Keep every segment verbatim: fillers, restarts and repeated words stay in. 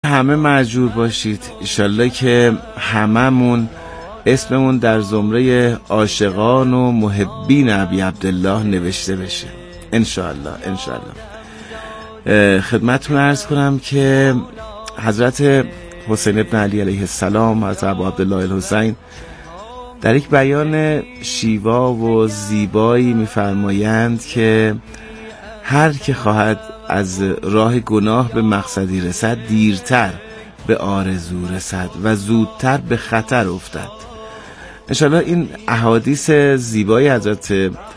همه مأجور باشید. انشالله که هممون اسممون در زمره عاشقان و محبین ابی عبدالله نوشته بشه انشالله. انشالله خدمتتون عرض کنم که حضرت حسین ابن علی علیه السلام، حضرت ابو عبدالله الحسین، در یک بیان شیوا و زیبایی می‌فرمایند که هر که خواهد از راه گناه به مقصدی رسد، دیرتر به آرزو رسد و زودتر به خطر افتد. انشالله این احادیث زیبای حضرت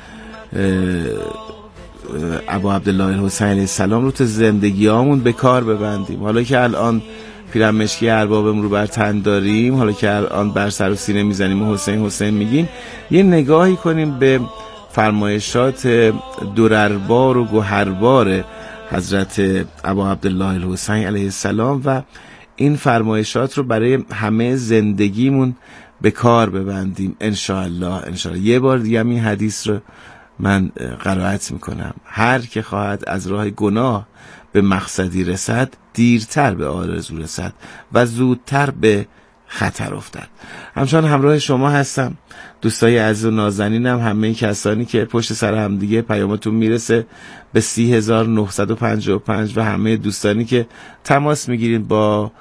ابو عبدالله الحسین علیه السلام رو تو زندگیامون به کار ببندیم. حالا که الان پیرمشکی اربابم رو بر تن داریم، حالا که الان بر سر و سینه میزنیم و حسین حسین میگیم، یه نگاهی کنیم به فرمایشات درربار و گوهربار حضرت ابو عبدالله الحسین علیه السلام و این فرمایشات رو برای همه زندگیمون به کار ببندیم انشاءالله. انشاءالله یه بار دیگه این حدیث رو من قرائت میکنم: هر که خواهد از راه گناه به مقصدی رسد، دیرتر به آرزو رسد و زودتر به خطر افتد. همچنان همراه شما هستم، دوستای عزیز و نازنینم، همه کسانی که پشت سر هم دیگه پیامتون میرسه به سی هزار و نهصد و پنجاه و پنج و همه دوستانی که تماس میگیرین با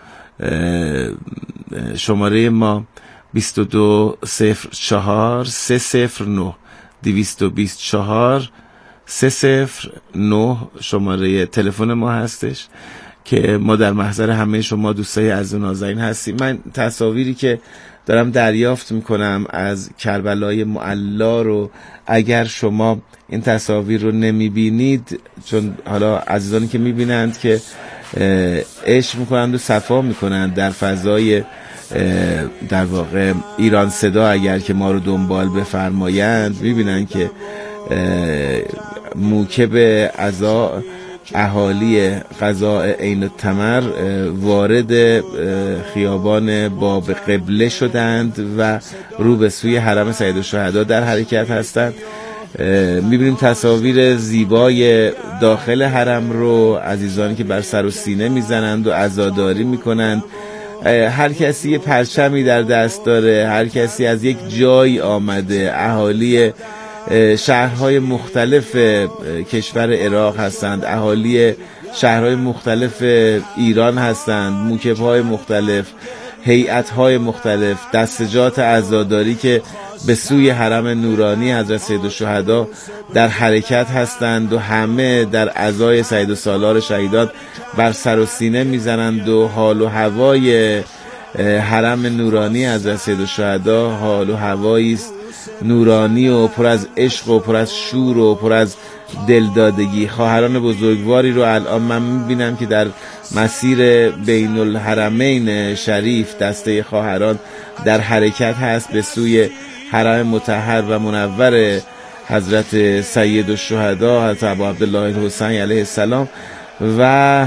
شماره ما بیست و دو صفر چهار سه صفر نه دویست و بیست و چهار سه صفر نه شماره تلفن ما هستش که ما در محضر همه شما دوستای عزیز و نازنین هستیم. من تصاویری که دارم دریافت میکنم از کربلای معلا رو اگر شما این تصاویر رو نمیبینید، چون حالا عزیزانی که میبینند که عشق میکنند و صفا میکنند در فضای در واقع ایران صدا، اگر که ما رو دنبال بفرمایند میبینند که موکب عزا اهالی قضاء عین التمر وارد خیابان باب قبله شدند و رو به سوی حرم سید الشهدا در حرکت هستند. میبینیم تصاویر زیبای داخل حرم رو، عزیزانی که بر سر و سینه میزنند و عزاداری میکنند. هر کسی یه پرچمی در دست داره، هر کسی از یک جای آمده. اهالی شهرهای مختلف کشور عراق هستند، اهالی شهرهای مختلف ایران هستند، موکب‌های مختلف، هیئت‌های مختلف، دستجات عزاداری که به سوی حرم نورانی حضرت سید الشهدا در حرکت هستند و همه در عزای سید السالار شهیدان بر سر و سینه میزنند و حال و هوای حرم نورانی حضرت سید الشهدا حال و هوایی است نورانی و پر از عشق و پر از شور و پر از دلدادگی. خواهران بزرگواری رو الان من میبینم که در مسیر بین الحرمین شریف دسته خواهران در حرکت هست به سوی حرم مطهر و منور حضرت سید الشهدا حضرت ابو عبدالله الحسین علیه السلام و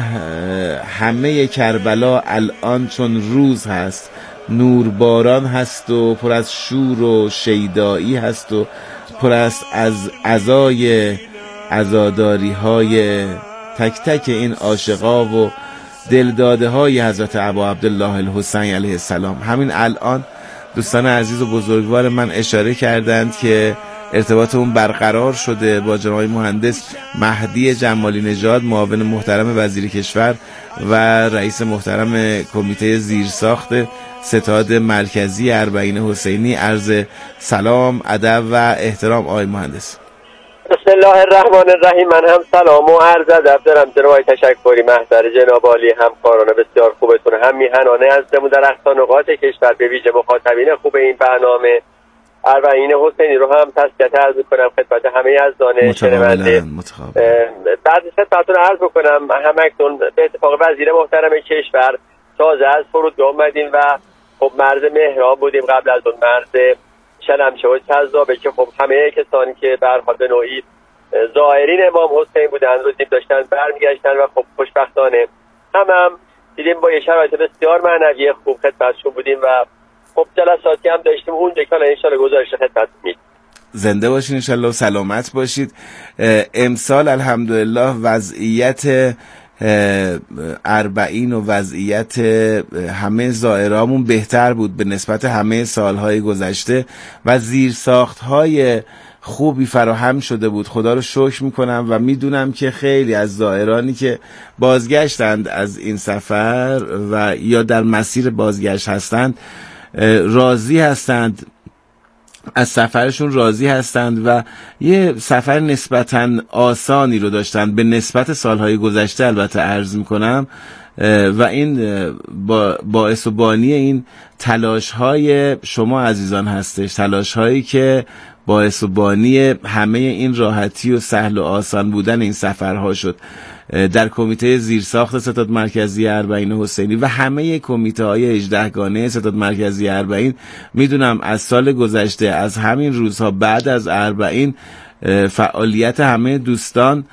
همه کربلا الان چون روز هست، نورباران هست و پر از شور و شیدایی هست و پر است از عزای عزاداری های تک تک این عاشقا و دلداده های حضرت ابو عبدالله الحسین علیه السلام. همین الان دوستان عزیز و بزرگوار من اشاره کردند که ارتباط اون برقرار شده با جناب مهندس مهدی جمالی نژاد، معاون محترم وزیر کشور و رئیس محترم کمیته زیرساخت ستاد مرکزی اربعین حسینی. عرض سلام، ادب و احترام آقای مهندس. بسم الله الرحمن الرحیم. من هم سلام و عرض ادب دارم جناب تشکری محضر جناب عالی، همکاران بسیار خوبتون، هم میهنانه عزیزمون در اقصا نقاط کشور، به ویژه مخاطبین خوب این برنامه اربعین حسینی رو هم تسلیت عرض میکنم خدمت همه عزیزان شنونده. بعد خدمتتون عرض میکنم همکنون به اتفاق وزیر محترم کشور تازه از فرودگاه اومدیم و خب مرز مهران بودیم، قبل از اون مرز شلمچه و کذابه که خب همه کسانی که به هر حال به نوعی زائرین امام حسین بودن رو دیم داشتن برمیگشتن و خب خوشبختانه هم هم دیدیم با یه شرایط بسیار معنوی خوب خدمتشون بودیم و خب جلساتی هم داشتیم اونجا که انشالله گزارش خدمت میدیم. زنده باشین انشالله و سلامت باشید. امسال الحمدلله وضعیت اربعین و وضعیت همه زائرامون بهتر بود به نسبت همه سالهای گذشته و زیرساختهای خوبی فراهم شده بود. خدا رو شکر میکنم و میدونم که خیلی از زائرانی که بازگشتند از این سفر و یا در مسیر بازگشت هستند راضی هستند، از سفرشون راضی هستند و یه سفر نسبتاً آسانی رو داشتند به نسبت سالهای گذشته البته عرض میکنم و این با باعث و بانی این تلاش های شما عزیزان هستش، تلاش هایی که باعث و بانی همه این راحتی و سهل و آسان بودن این سفرها شد. در کمیته زیرساخت ستاد مرکزی اربعین حسینی و همه کمیته های هجده گانه ستاد مرکزی اربعین میدونم از سال گذشته از همین روزها بعد از اربعین فعالیت همه دوستان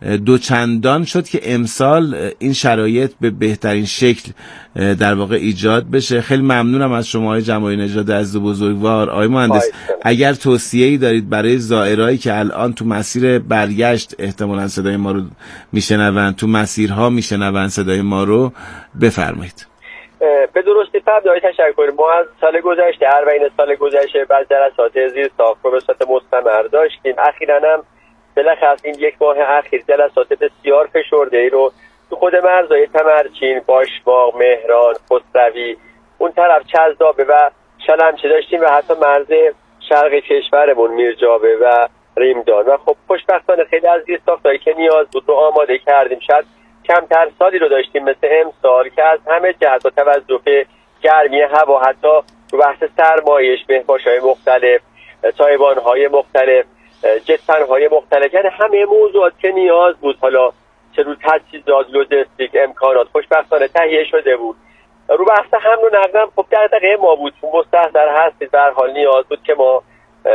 دوچندان شد که امسال این شرایط به بهترین شکل در واقع ایجاد بشه. خیلی ممنونم از شما آقای جمالی نژاد عزیز و بزرگوار. آقای مهندس اگر توصیه‌ای دارید برای زائرایی که الان تو مسیر برگشت احتمالاً صدای ما رو میشنون، تو مسیرها میشنون صدای ما رو، بفرمایید. به درستی فرمودید، تشکر. ما از سال گذشته اربعین سال گذشته بعد جلسات زیر ساخت رو به صورت مستمر داشتیم. اخیراً هم بالاخره این یک ماه اخیر جلسات بسیار فشرده رو تو خود مرزهای تمرچین، باشباغ، مهران، خسروی، اون طرف چزدابه و شلمچه داشتیم و حتی مرز شرق کشورمون میرجابه و ریمدان و خب خوشبختانه خیلی از زیرساختایی که نیاز بود رو آماده کردیم. شاید کمتر سالی رو داشتیم مثل امسال که از همه جهت با توجه به گرمی هوا، حتی رو بحث سرمایش، بهباش‌های مختلف، سایبان‌های مختلف، جت‌های مختلف، یعنی همه موضوعات که نیاز بود، حالا چه رو تجهیزات، لوجستیک، امکانات، خوشبختانه تهیه شده بود. رو بحث حمل و نقل خب در دقیقه ما بود، چون مستحضر هستید به هر حال نیاز بود که ما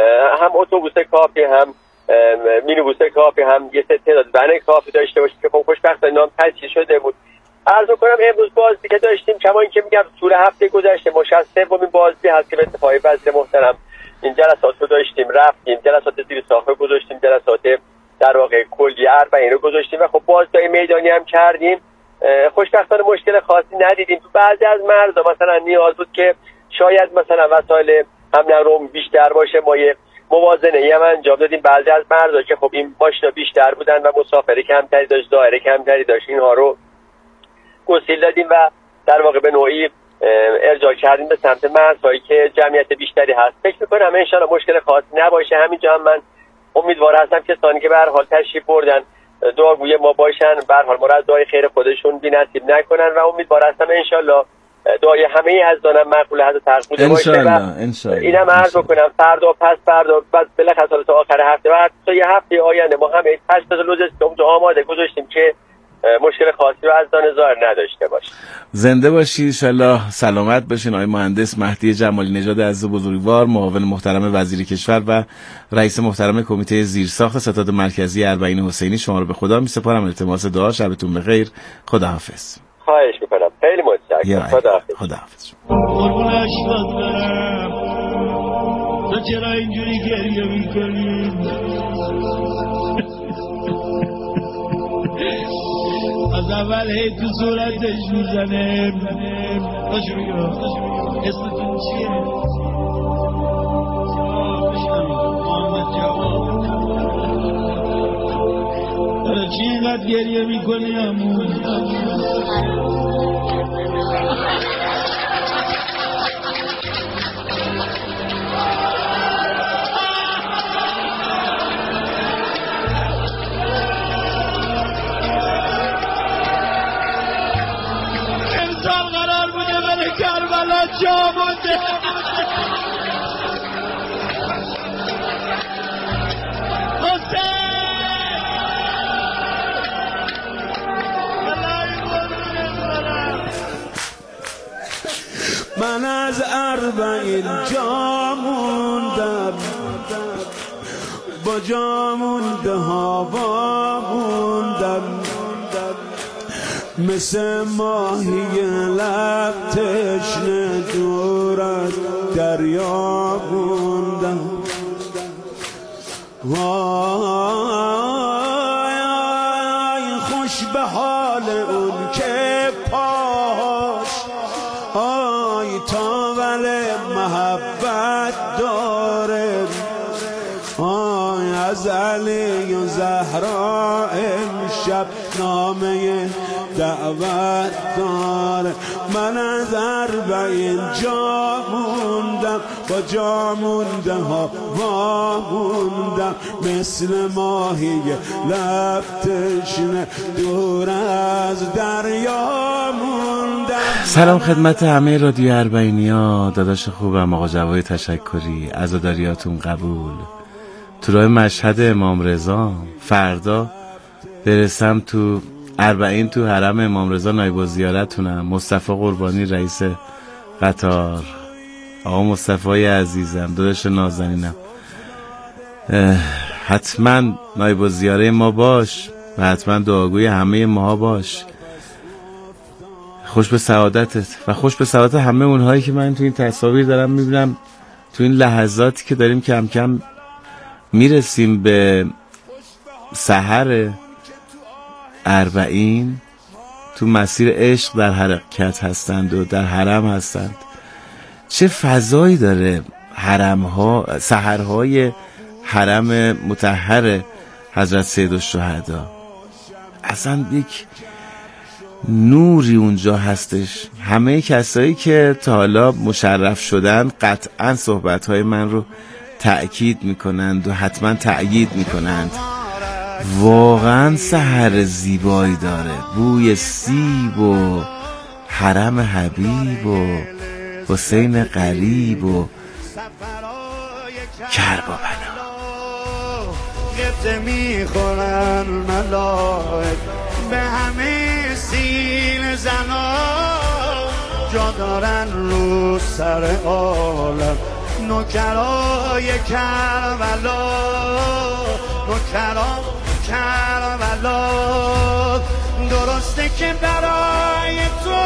هم اتوبوس کافی، هم مینیبوس کافی، هم یه تعداد ون کافی داشته باشیم که خب خوشبختانه نام تجهیز شده بود. عرض کنم امروز بازی که داشتیم، کما اینکه میگم طول هفته گذشته ما شصت سومین بازی هست که به اتفاق وزیر محترم این جلسات رو داشتیم، رفتیم جلسات زیر ساخت رو گذاشتیم، جلسات در واقع کلی اربعین رو گذاشتیم و خب بازی میدانی هم کردیم. خوشبختانه مشکل خاصی ندیدیم. تو بعضی از مرزها مثلا نیاز بود که شاید مثلا وسایل حمل و نقل بیشتر باشه، ما یه موازنه ای هم انجام دادیم. بعضی از مرزها که خب این ماشینا بیشتر بودن و مسافر کمتری داشت، دائره کمتری داشت، اینها رو گسیل دادیم و در واقع به نوعی ارجاع کردیم به سمت مرزهایی که جمعیت بیشتری هست. فکر می‌کنم ان شاءالله مشکل خاصی نباشه. همینجا هم من امیدوار هستم که کسانی که به هر حال تشریف بردن دعاگوی ما باشن، به هر حال ما را دعای خیر خودشون بی‌نصیب نکنن و امیدوار هستم ان شاءالله دعای همه عزیزانم مقبول هست و تقبل باشه. ان شاءالله اینم عرض بکنم فردا پس فردا بعد بالاخره تا آخر هفته و تا یه هفته آینده ما همه تجهیزات لوجستیک اونجا آماده گذاشتیم که مشکل خاصی رو از دان ظاهر نداشته باشه. زنده باشید ان شاءالله، سلامت باشین. آقای مهندس مهدی جمالی نژاد عزیز و بزرگوار، معاون محترم وزیر کشور و رئیس محترم کمیته زیرساخت ستاد مرکزی اربعین حسینی، شما رو به خدا میسپارم. التماس دعا، شبتون بخیر. خداحافظ. خواهش میکنم، خیلی متشکرم. خداحافظ. خداحافظ. قربونش دارم تو چرا اینجوری گریه میکنی؟ از اول هی تو صورتش میزنه. باش بگو اسمتون چیه؟ محمد جواب. چی اینقدر گریه میکنی همون؟ جا بوده من از اربعین جا موندم، با جا مونده هوا موندم، مثل ماهی لب تشنه دور از دریا موندم. آی آی خوش به حال تا ولی محبت داره، آی از علی و زهرا امشب نامه دعوت داره. من از اربعین جا موندم، با جا مونده ها وا موندم، مثل ماهی لب تشنه دور از دریا موندم. سلام خدمت همه رادیو اربعینیا، داداش خوبم آقا جواد تشکری، عزاداریاتون قبول. تو راه مشهد امام رضا فردا برسم تو اربعین، تو حرم امام رضا نایب الزیارتونم. مصطفی قربانی رئیس قطار، آقا مصطفی عزیزم، داداش نازنینم، حتما نایب الزیاره ما باش و حتما دعاگوی همه ماها باش. خوش به سعادتت و خوش به سعادت همه اونهایی که من تو این تصاویر دارم میبینم، تو این لحظاتی که داریم کم کم میرسیم به سحر اربعین، تو مسیر عشق در حرکت هستند و در حرم هستند. چه فضایی داره حرم ها، سحرهای حرم مطهر حضرت سیدالشهدا. اصلا یک نوری اونجا هستش. همه کسایی که تا حالا مشرف شدن قطعا صحبتهای من رو تأکید میکنند و حتما تأیید میکنند. واقعا سحر زیبایی داره، بوی سیب و حرم حبیب و حسین قریب و کربابنا. گفته میخورن ملائک به همه سین زنا، جا دارن رو سر عالم نوکرای کربلا، نوکرای کربلا. درسته که برای تو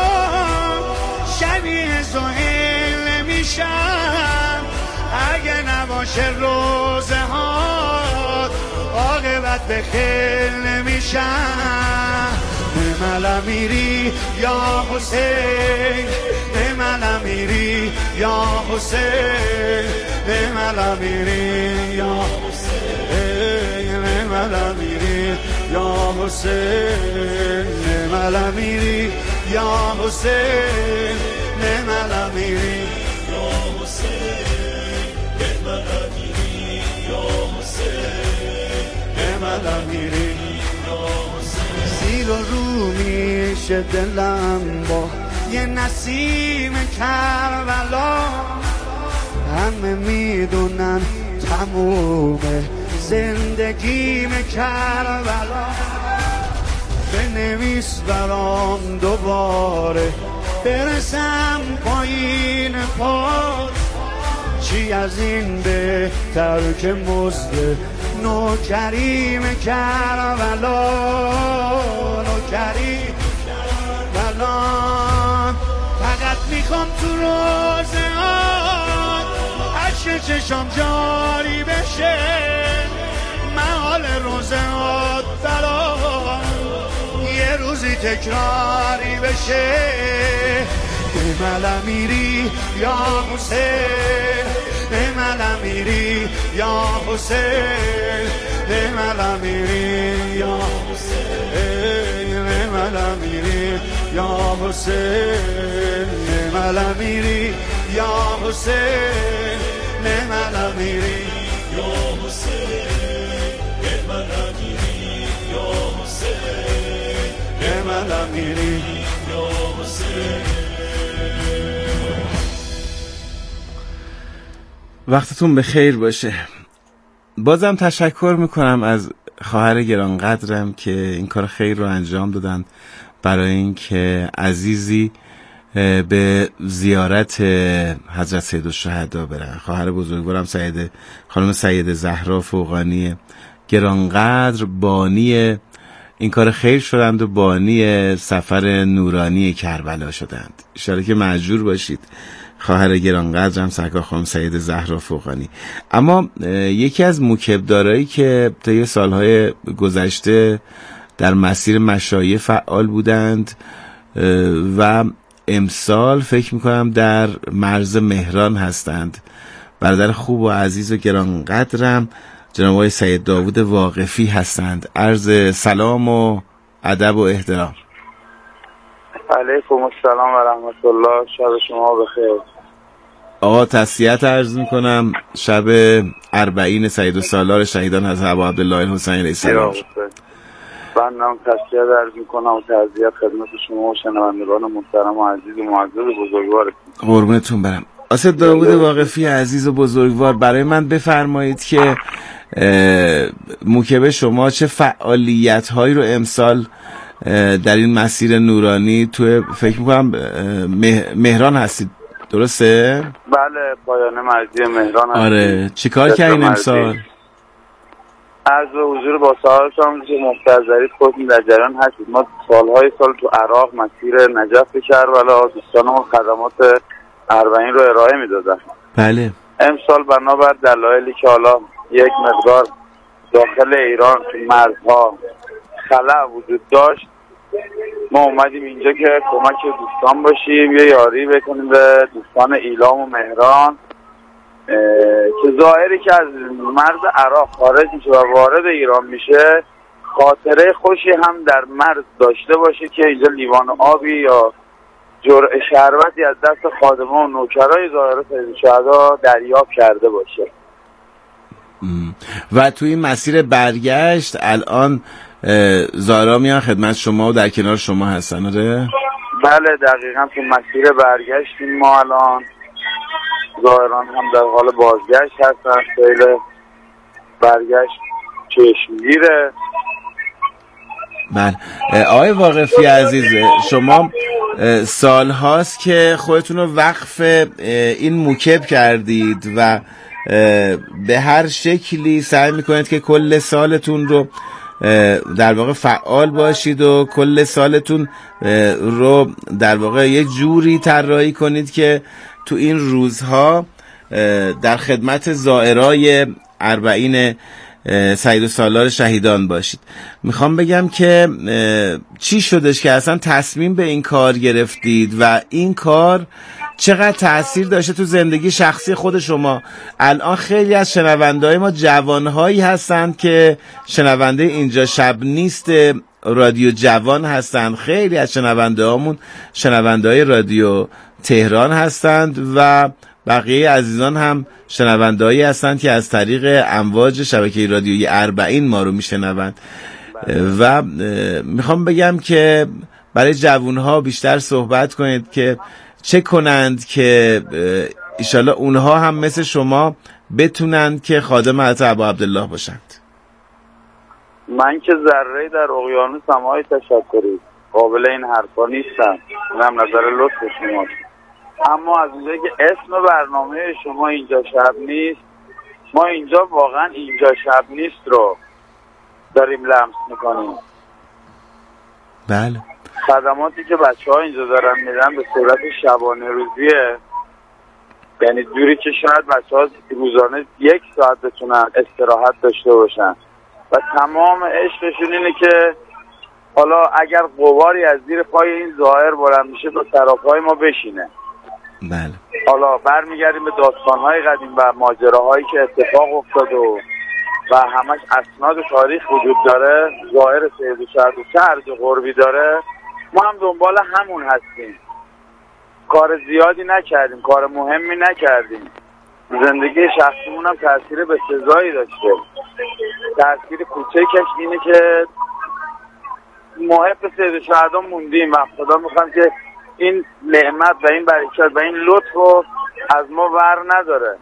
شبیه زهیل میشن، اگه نباشه روزه ها عاقبت به خیل میشن. نمال میری یا حسین، نمال میری یا حسین، نمال میری یا حسین، نمال میری یا حسین، نمال میری یا حسین، نمال میری یا حسین، نمال میری یا حسین، نمال میری یا حسین. زیر و رو میشه دلم با یه نسیم کربلا، همه میدونن تمومه زندگیم کربلا. بنویس برام دوباره برسم پایین پاد، چی از این بهتر که مزد نوکریم کربلا، نوکریم کربلا. فقط میخوام تو روزهات عشق چشم جاری بشه، محال روزهات برام یه روزی تکراری بشه. نمال میری یا حسین، نمال میری یا حسین، نمال میری یا حسین، نمال میری یا حسین، نمال میری یا حسین، نمال میری یا حسین، نمال میری یا حسین، نمال میری یا حسین. وقتتون به خیر باشه. بازم تشکر میکنم از خواهر گرانقدرم که این کار خیر رو انجام دادن برای اینکه عزیزی به زیارت حضرت سیدالشهدا برن. خواهر بزرگوارم سید خانم سید زهرا فوقانی گرانقدر بانی این کار خیر شدند و بانی سفر نورانی کربلا شدند. اشاره که مأجور باشید خواهر گرانقدرم سرکار خانم سید زهرا فوقانی. اما یکی از موکبدارایی که طی سالهای گذشته در مسیر مشایع فعال بودند و امسال فکر میکنم در مرز مهران هستند. برادر خوب و عزیز و گرانقدرم جناب آقای سید داوود واقفی هستند. عرض سلام و ادب و احترام. علیکم السلام و رحمت الله. شب شما بخیر. آقا تسلیت عرض میکنم شب اربعین سید السالار شهیدان حضرت ابا عبدالله الحسین علیه السلام. من هم تسلیت عرض میکنم و تعزیت خدمت شما و شنوندگان محترم و عزیز و معزز بزرگوارتون. قربونتون برم. آسد داوود واقفی عزیز و بزرگوار، برای من بفرمایید که موکب شما چه فعالیت هایی رو امسال در این مسیر نورانی تو فکر میکنم مهران هستید، درسته؟ بله، پایان مرزی مهران هستید. آره، چی کار کردین امسال؟ عرض حضور با سوالتان که مستحضرید خودتون در جریان هستید. ما سالهای سال تو عراق مسیر نجف کربلا دوستانمون خدمات اربعین رو ارائه میدادن. بله. امسال بنابر دلایلی که حالا یک مقدار داخل ایران تو مرزها خلأ وجود داشت، ما اومدیم اینجا که کمک دوستان باشیم، یه یاری بکنیم به دوستان ایلام و مهران که ظاهری که از مرز عراق خارج میشه و وارد ایران میشه خاطره خوشی هم در مرز داشته باشه که اینجا لیوان آبی یا جرعه شربتی از دست خادمان و نوکرای ظاهره سید شهدا دریافت کرده باشه. و توی این مسیر برگشت الان زارا میان خدمت شما و در کنار شما هستن؟ آره بله دقیقا تو مسیر برگشتیم ما الان. ظاهران هم در حال بازگشت هستن، خیلی برگشت چشمگیره. بله. آقای واقفی عزیز، شما سال هاست که خودتون رو وقف این موکب کردید و به هر شکلی سعی میکنید که کل سالتون رو در واقع فعال باشید و کل سالتون رو در واقع یک جوری طراحی کنید که تو این روزها در خدمت زائرای اربعین سید السالار شهیدان باشید. میخوام بگم که چی شدش که اصلا تصمیم به این کار گرفتید و این کار چقدر تأثیر داشته تو زندگی شخصی خود شما؟ الان خیلی از شنونده‌های ما جوانهایی هستند که شنونده اینجا شب نیست رادیو جوان هستند، خیلی از شنونده‌هامون شنونده‌های رادیو تهران هستند و بقیه عزیزان هم شنوندهایی هستند که از طریق امواج شبکه رادیویی اربعین ما رو میشنوند. و میخوام بگم که برای جوانها بیشتر صحبت کنید که چه کنند که ایشالله اونها هم مثل شما بتونند که خادم حضرت ابا عبدالله باشند. من که ذره‌ای در اقیانوس هم های تشکری قابل این حرفا نیستم، اینم نظر لطف شما. اما از اونجایی که اسم برنامه شما اینجا شب نیست، ما اینجا واقعا اینجا شب نیست رو داریم لمس میکنیم. بله. خدماتی که بچه ها اینجا دارن میدن به صورت شبانه روزیه، یعنی دوری که شاید بچه ها روزانه یک ساعت بتونن استراحت داشته باشن و تمام عشقشون اینه که حالا اگر غباری از زیر پای این ظاهر بلند میشه تا سراپای ما بشینه. بله. حالا برمیگردیم به داستانهای قدیم و ماجراهایی که اتفاق افتاد و و همش اسناد تاریخ وجود داره. ظاهر سید شهدا چه ارج قربی داره، ما هم دنبال همون هستیم. کار زیادی نکردیم، کار مهمی نکردیم. زندگی شخصیمون هم تأثیر به سزایی داشته. تأثیر کوچکش اینه که محب سید شهدا موندیم و خدا میخوام که این نعمت و این برکت و این لطف رو از ما ور نداره.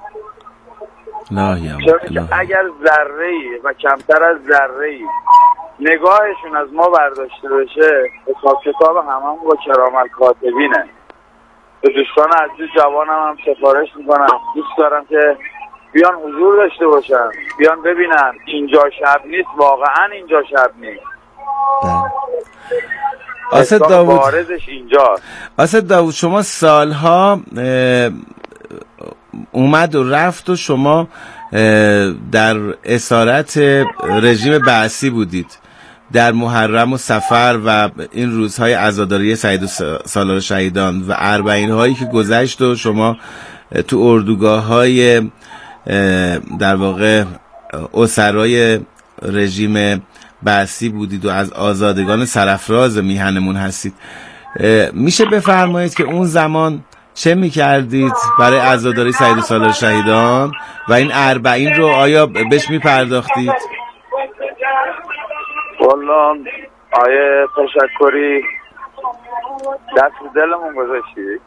چون اگر ذره‌ای و کمتر از ذره‌ای نگاهشون از ما برداشته بشه، حساب کتاب هممون با کرام الکاتبینه. به دوستان عزیز جوانم هم سفارش میکنم، دوست دارم که بیان حضور داشته باشن، بیان ببینن اینجا شب نیست، واقعا اینجا شب نیست. آسد داوود، بارزش اینجاست. آسد داوود، شما سالها اومد و رفت و شما در اسارت رژیم بعثی بودید در محرم و صفر و این روزهای عزاداری سید سالار شهیدان و اربعین هایی که گذشت و شما تو اردوگاه های در واقع اسرای رژیم بعثی بودید و از آزادگان سرافراز میهنمون هستید، میشه بفرمایید که اون زمان چه میکردید برای عزاداری سید سالار شهیدان و این اربعین رو آیا بهش میپرداختید؟ والله آیه تشکری دست دلمون گذاشتی.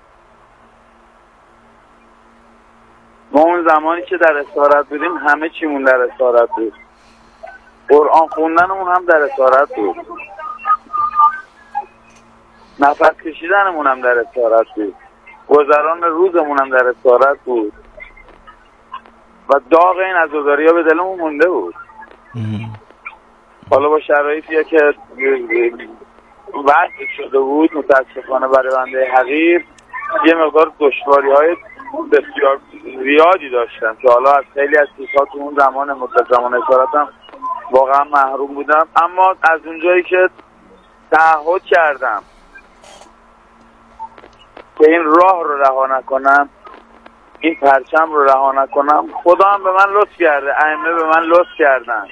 ما اون زمانی که در اسارت بودیم همه چیمون در اسارت بود، قرآن خوندنمون هم در اسارت بود، نفس کشیدنمون هم در اسارت بود، گذران روزمون هم در اسارت بود و داغ این عزاداری ها به دلمون مونده بود. حالا با شرایطی که وقت شده بود متاسفانه برای بنده حقیر یه مقدار دشواری های بسیار زیادی داشتم که حالا از خیلی از چیزها تو اون زمان مدت زمان اسارتم واقعا محروم بودم، اما از اونجایی که تعهد کردم که این راه رو رها نکنم، این پرچم رو رها نکنم، خدا هم به من لطف کرده، ائمه به من لطف کردن،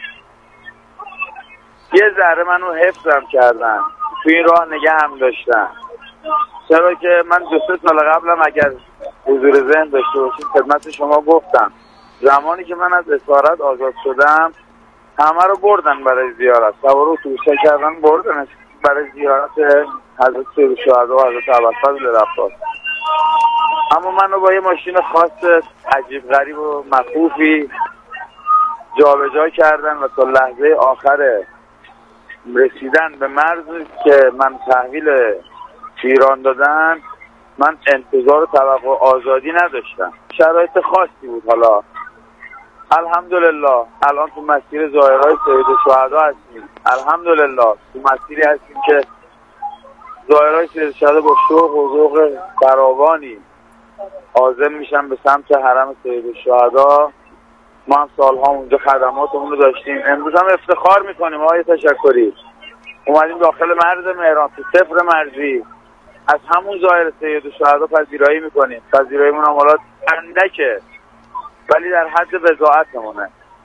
یه ذره منو حفظم کردن، تو این راه نگه هم داشتن. چرا که من دو سه سال قبلم اگر حضور ذهن داشته باشید خدمت شما گفتم زمانی که من از اسارت آزاد شدم همه رو بردن برای زیارت، سوار اتوبوس‌ها کردن بردن برای زیارت حضرت سید الشهدا و حضرت ابوالفضل رفاعی، اما منو با یه ماشین خاص عجیب غریب و مخوفی جابجا کردن و تا لحظه آخر رسیدن به مرز که من تحویل ایران دادن من انتظار و توقع آزادی نداشتم. شرایط خاصی بود. حالا الحمدلله الان تو مسیر ظاهرهای سید الشهدا هستیم، الحمدلله تو مسیری هستیم که ظاهرهای سید الشهدا با شوق و ذوق فراوانی عازم میشن به سمت حرم سید الشهدا. ما هم سالها اونجا خدماتمون رو داشتیم، امروز هم افتخار میکنیم آقای تشکری اومدیم داخل مرز مهران تو صفر مرزی از همون ظاهر سید الشهدا پذیرایی میکنیم. پذیراییمون هم حالا اندکه ولی در حد بضاعتمونه.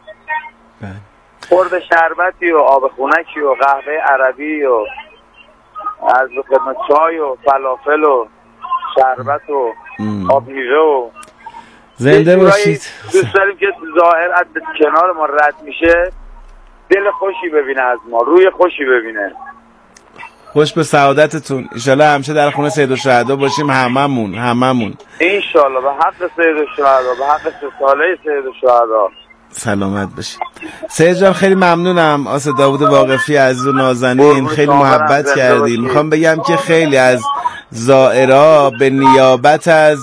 خورد شربتی و آب خونکی و قهوه عربی و از خدمت چای و فلافل و شربت و آب میوه و زنده باشید. دوست داریم که ظاهر از کنار ما رد میشه دل خوشی ببینه، از ما روی خوشی ببینه. خوش به سعادتتون. انشالله همیشه در خونه سید الشهدا باشیم، هممون هممون انشالله. به حق سید الشهدا، به حق سه ساله سید الشهدا. سلامت باشید. سید جان خیلی ممنونم. آسه داوود واقفی عزیز و نازنین، خیلی محبت کردیم. میخوام بگم که خیلی از زائرها به نیابت از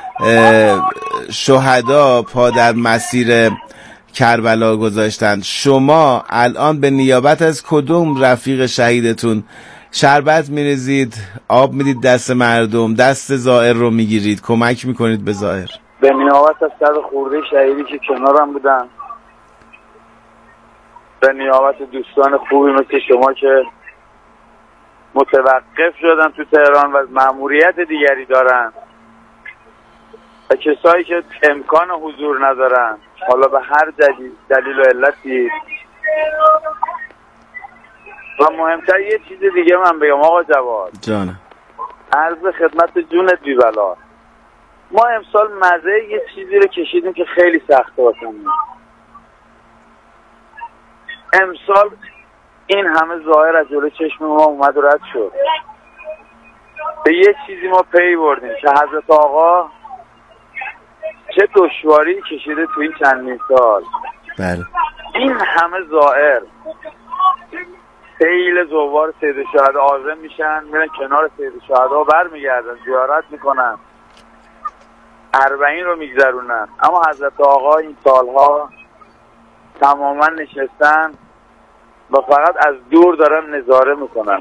شهدا پا در مسیر کربلا گذاشتند. شما الان به نیابت از کدوم رفیق شهیدتون شربت میریزید، آب میدید دست مردم، دست زائر رو میگیرید، کمک میکنید به زائر؟ به نیابت از صد خورده شهیدی که کنارم بودن، به نیابت دوستان خوبی مثل شما که متوقف شدن تو تهران و مأموریت دیگری دارن و کسایی که امکان حضور ندارن حالا به هر دلیل دلیل و علتی. و مهمتر یه چیز دیگه من بگم آقا جواد جانم، عرض خدمت جونت بی بلا، ما امسال مزه یه چیزی رو کشیدیم که خیلی سخته واسمون. امسال این همه ظاهر از جلوی چشم ما اومد و رد شد. به یه چیزی ما پی بردیم که حضرت آقا چه دشواری کشیده تو این چندین سال. بله. این همه زائر سیل زوار سید الشهدا عازم میشن، میرن کنار سید الشهدا برمیگردن زیارت میکنن، اربعین رو میگذرونن، اما حضرت آقا این سالها تماما نشستن و فقط از دور دارن نظاره میکنن.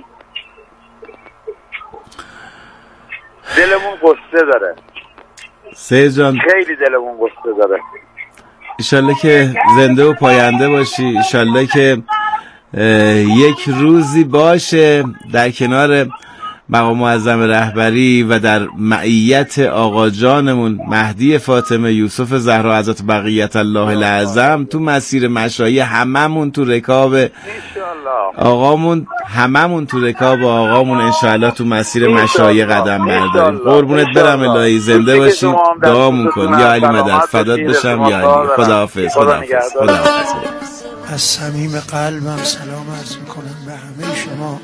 دلمون قصه داره سید جان، خیلی دلمون قصه داره. انشالله که زنده و پاینده باشی، انشالله که یک روزی باشه در کنار مقام معظم رهبری و در معیت آقا جانمون مهدی فاطمه یوسف زهرا حضرت بقیت الله الاعظم تو مسیر مشایی، هممون تو رکاب آقامون هممون تو رکاب آقامون انشاءالله تو مسیر مشایی قدم برداریم. قربونت برم الهی، زنده باشی، دعامون کن. یا علی مدد، فدات بشم یا علی. خداحافظ. خداحافظ. خداحافظ. از صمیم قلبم سلام عرض میکنم به همه شما.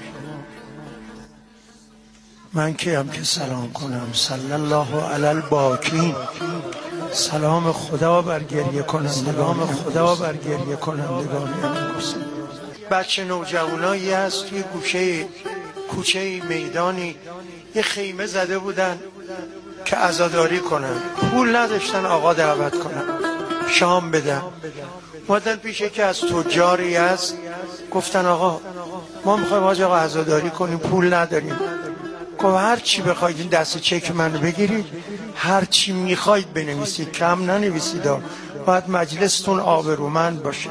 من کیم که سلام کنم؟ صلی الله علی الباکین. سلام خدا بر گریه کنندگان، خدا بر گریه کنندگان. بچه نوجوانایی هست توی گوشه کوچه میدانی یه خیمه زده بودن که عزاداری کنن، پول نداشتن آقا دعوت کنن، شام بدن. اومدن پیش که از تجاری هست، گفتن آقا ما میخوایم حاج آقا عزاداری کنیم، پول نداریم. گفت هر چی بخواید این دست چک منو بگیرید، هر چی میخواید بنویسید، کم ننویسید، باید مجلستون آبرومند باشه.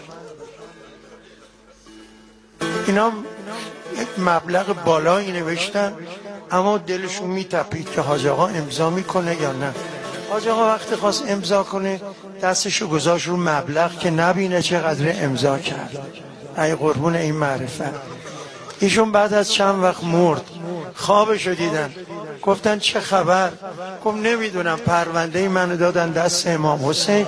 اینا یک مبلغ بالایی نوشتن، اما دلشون میتپید که حاج آقا امضا میکنه یا نه. حاج آقا وقتی خواست امضا کنه دستشو گذاشت رو مبلغ که نبینه چقدر امضا کرد. ای قربون این معرفت. ایشون بعد از چند وقت مرد، خوابشو دیدن، گفتن چه خبر؟ گفت نمیدونم، پرونده منو دادن دست امام حسین.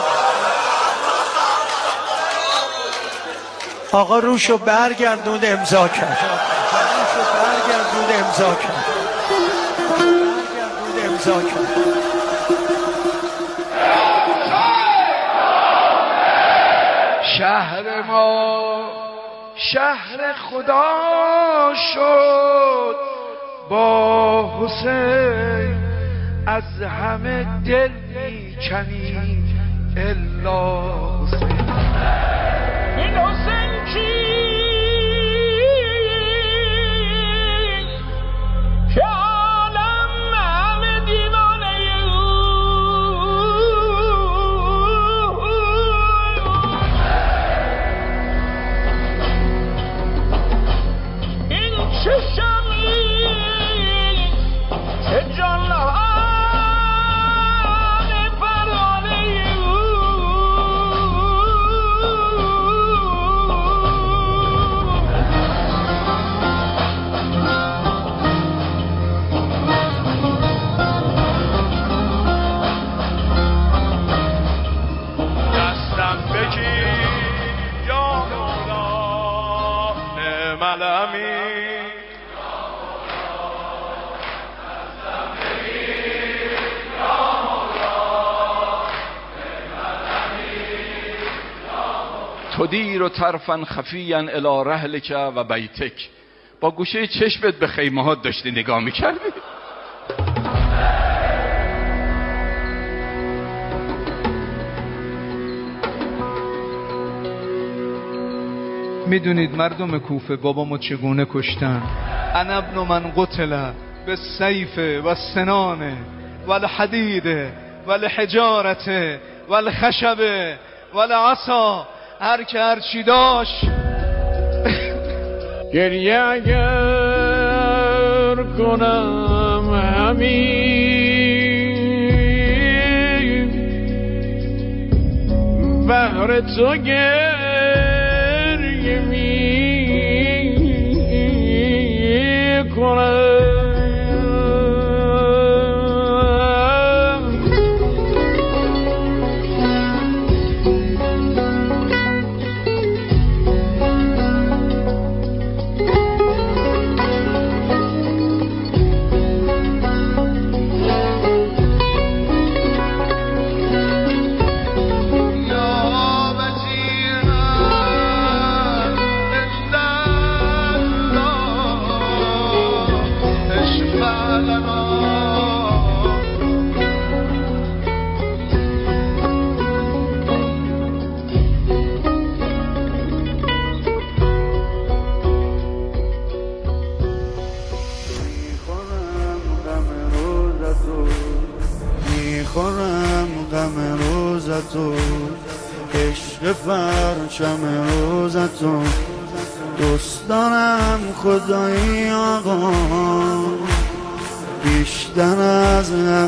آقا روشو برگردوند امضا کرد، روشو برگردوند امضا کرد، برگردوند امضا کرد. شهر ما شهر خدا شد، با حسین از همه دل میکنی الا حسین. این حسین کی که عالم همه دیوانه این چه شمی که جانها تدیر و طرفا خفیا الی رحلک و بیتک. با گوشه چشمت به خیمه ها داشتی نگاه میکردی. میدونید مردم کوفه بابامو چگونه کشتن؟ انا ابن من قتل بالسیف و السنان و الحدید و الحجارت و الخشب و العصا. هر که هر چی داشت گریه اگر کنم همین بهر تو گریه می کنم. عشق فرشم روزتون دوست دارم خدایی آقا بیشتر از